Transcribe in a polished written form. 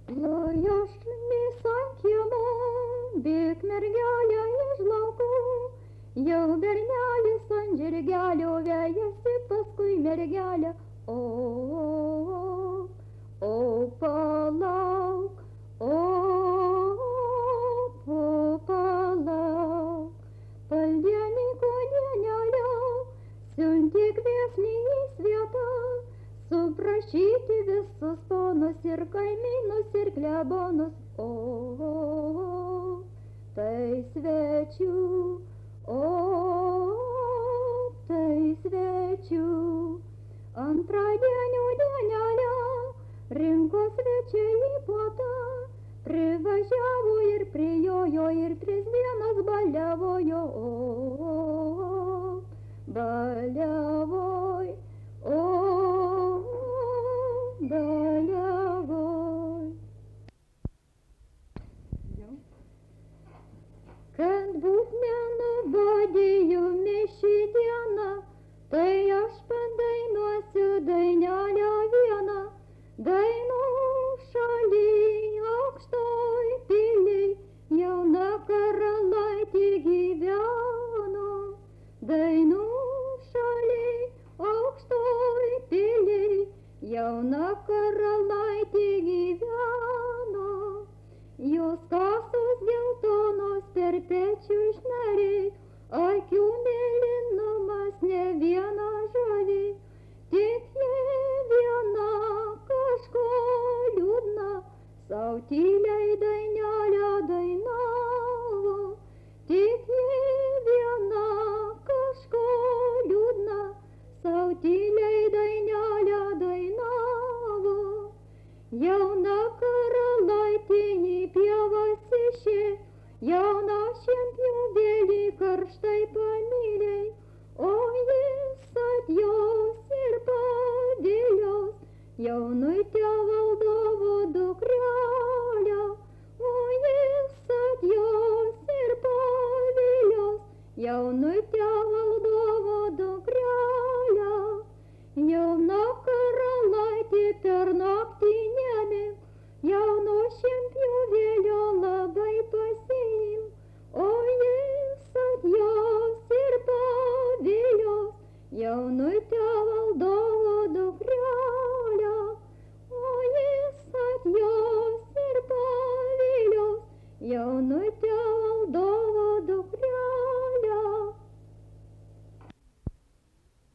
Jojošmis ant kiemo, bėk mergelė iš laukų, jau bernelis ant žirgelio vejasi paskui mergelę. O palauk, palauk, paldieniko dienelio, siunti kviesnį į svietą, suprašyti visus ponus ir kaimynus ir klebonus. Tai svečių, tai svečių, antradienio dienelę rinko svečiai į puotą, privažiavo ir prijojo ir 3 dienas baliavojo. Baliavoj, baliavoj. Kad būt nenubodėjumi šį dieną, tai aš padainuosiu dainelę vieną. Dainų šaly aukštoj piliai jauna karalaitė gyveno. Dainų šaly aukštoj piliai jauna karalaitė gyveno. Jos kasos geltonos per pečių šnariai, akių mėlynumas ne vieną žavi, tik jie viena kažko liūdna, sau tyliai dainelę dainavo. Tik jie viena kažko liūdna, sau tyliai dainelę dainavo. Jauna karalaitė į pievas išė, jauna šienpjovėlį karštai pamyliai, o jis atjos ir pavilios jaunutę valdovo dukrelę, o jis atjos ir pavilios jaunutę